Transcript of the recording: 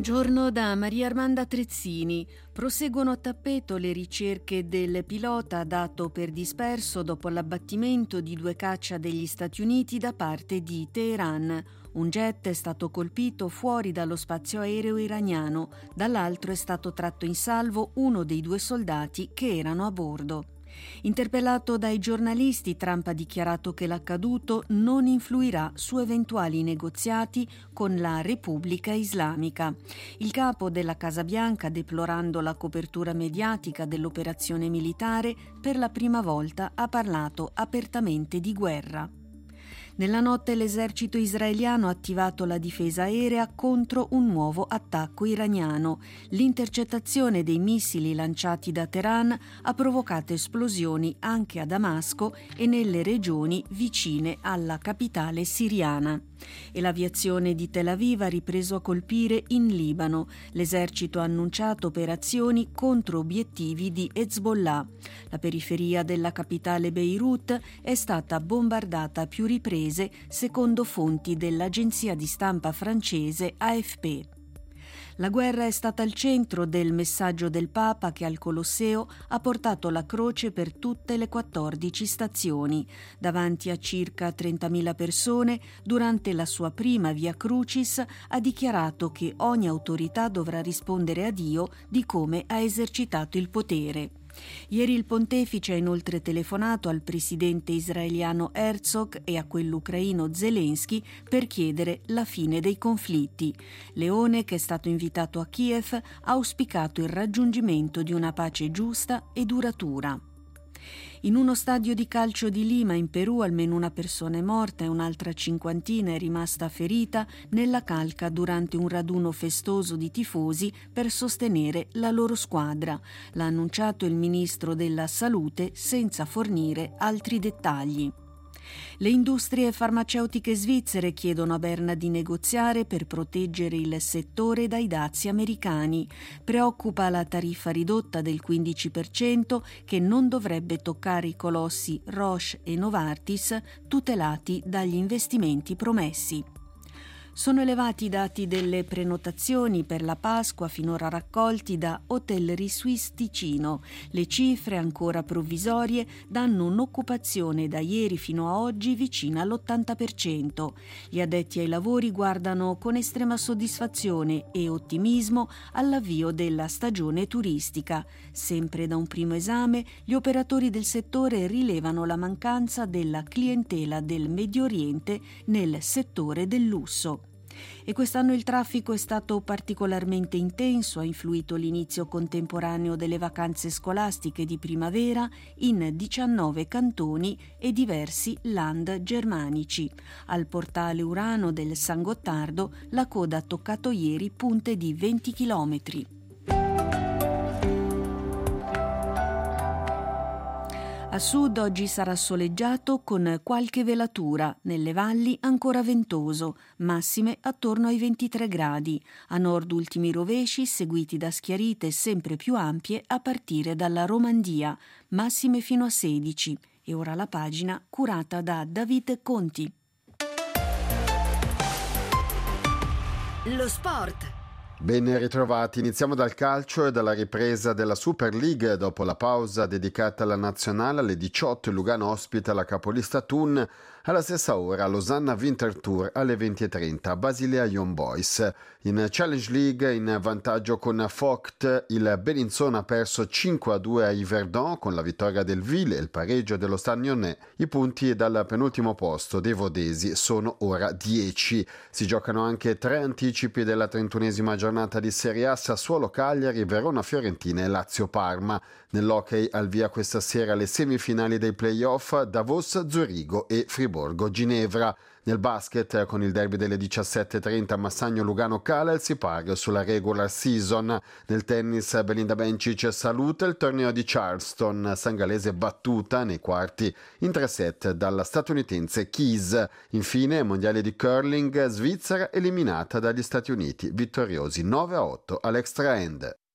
Buongiorno da Maria Armanda Trezzini. Proseguono a tappeto le ricerche del pilota dato per disperso dopo l'abbattimento di 2 caccia degli Stati Uniti da parte di Teheran. Un jet è stato colpito fuori dallo spazio aereo iraniano, dall'altro è stato tratto in salvo uno dei 2 soldati che erano a bordo. Interpellato dai giornalisti, Trump ha dichiarato che l'accaduto non influirà su eventuali negoziati con la Repubblica Islamica. Il capo della Casa Bianca, deplorando la copertura mediatica dell'operazione militare, per la prima volta ha parlato apertamente di guerra. Nella notte l'esercito israeliano ha attivato la difesa aerea contro un nuovo attacco iraniano. L'intercettazione dei missili lanciati da Teheran ha provocato esplosioni anche a Damasco e nelle regioni vicine alla capitale siriana. E l'aviazione di Tel Aviv ha ripreso a colpire in Libano. L'esercito ha annunciato operazioni contro obiettivi di Hezbollah. La periferia della capitale Beirut è stata bombardata a più riprese, secondo fonti dell'agenzia di stampa francese AFP. La guerra è stata al centro del messaggio del Papa che al Colosseo ha portato la croce per tutte le 14 stazioni. Davanti a circa 30.000 persone, durante la sua prima Via Crucis, ha dichiarato che ogni autorità dovrà rispondere a Dio di come ha esercitato il potere. Ieri il pontefice ha inoltre telefonato al presidente israeliano Herzog e a quello ucraino Zelensky per chiedere la fine dei conflitti. Leone, che è stato invitato a Kiev, ha auspicato il raggiungimento di una pace giusta e duratura. In uno stadio di calcio di Lima, in Perù, almeno una persona è morta e un'altra 50 è rimasta ferita nella calca durante un raduno festoso di tifosi per sostenere la loro squadra. L'ha annunciato il ministro della Salute senza fornire altri dettagli. Le industrie farmaceutiche svizzere chiedono a Berna di negoziare per proteggere il settore dai dazi americani. Preoccupa la tariffa ridotta del 15% che non dovrebbe toccare i colossi Roche e Novartis, tutelati dagli investimenti promessi. Sono elevati i dati delle prenotazioni per la Pasqua finora raccolti da Hotellerie Suisse Ticino. Le cifre, ancora provvisorie, danno un'occupazione da ieri fino a oggi vicina all'80%. Gli addetti ai lavori guardano con estrema soddisfazione e ottimismo all'avvio della stagione turistica. Sempre da un primo esame, gli operatori del settore rilevano la mancanza della clientela del Medio Oriente nel settore del lusso. E quest'anno il traffico è stato particolarmente intenso, ha influito l'inizio contemporaneo delle vacanze scolastiche di primavera in 19 cantoni e diversi land germanici. Al portale Urano del San Gottardo la coda ha toccato ieri punte di 20 chilometri. A sud oggi sarà soleggiato con qualche velatura, nelle valli ancora ventoso, massime attorno ai 23 gradi. A nord ultimi rovesci seguiti da schiarite sempre più ampie a partire dalla Romandia, massime fino a 16. E ora la pagina curata da David Conti. Lo sport. Ben ritrovati, iniziamo dal calcio e dalla ripresa della Super League. Dopo la pausa dedicata alla nazionale, alle 18 Lugano ospita la capolista Thun. Alla stessa ora Losanna Winter Tour alle 20:30, Basilea Young Boys. In Challenge League in vantaggio con Vogt, il Bellinzona ha perso 5-2 a Yverdon con la vittoria del Ville e il pareggio dello Stagnonet. I punti dal penultimo posto dei Vodesi sono ora 10. Si giocano anche 3 anticipi della 31esima giornata di Serie A: Sassuolo Cagliari, Verona Fiorentina e Lazio Parma. Nell'hockey al via questa sera le semifinali dei playoff, Davos Zurigo e Friburgo Ginevra. Nel basket, con il derby delle 17:30 Massagno Lugano Calel, si paga sulla regular season. Nel tennis Belinda Bencic saluta il torneo di Charleston, Sangalese battuta nei quarti in 3 set dalla statunitense Keys. Infine mondiale di curling, Svizzera eliminata dagli Stati Uniti, vittoriosi 9-8 all'extra end.